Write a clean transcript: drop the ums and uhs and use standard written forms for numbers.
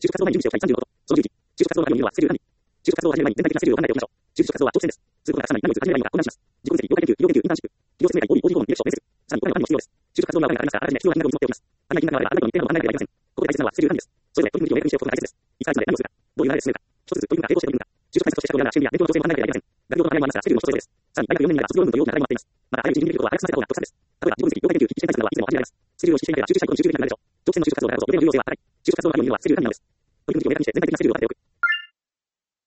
就職活動前に準備しておきたい35こと。その11、就職活動の内容はスケジュール管理。就職活動を始める前に全体的なスケジュールを考えておきましょう。就職活動は長期戦です。通告が重なり、何を始められるのか混乱します。自己分析、業界研究、企業研究、インターンシップ、企業説明会、OB、OG 訪問、履歴書、面接。さらにお金の管理も必要です。就職活動の場合がありますが、あらかじめ必要な金額を見積もっておきます。案内金額があれば、ある程度の日程などを考えなければいけません。ここで大切なのはスケジュール管理です。それぞれ取り組み時を明確にしておくことが大切です。いつからいつまで何をするか、どういう流れで進めるか、一つずつ取り組みが並行して取り組むか、就職対策として過去やら試験や勉強の調整も考えなければいけません。学業との課題もありますが、スケジュールも一つです。さらに、大学4年になれば卒業論文という大きな課題も待っています。また、あらゆる人事にできることは早く進めた方が得策です。例えば、自己分析、業界研究、筆記試験対策などはいつでも始められます。スケジュールをしっかりしていれば、集中したいことに集中できなくなるでしょう。長期戦の就職活動だからこそ、予定の重要性は高い。就職活動の内容にはスケジュール管理なんです。取り組み時を明確にして全体的なスケジュールを立てておく。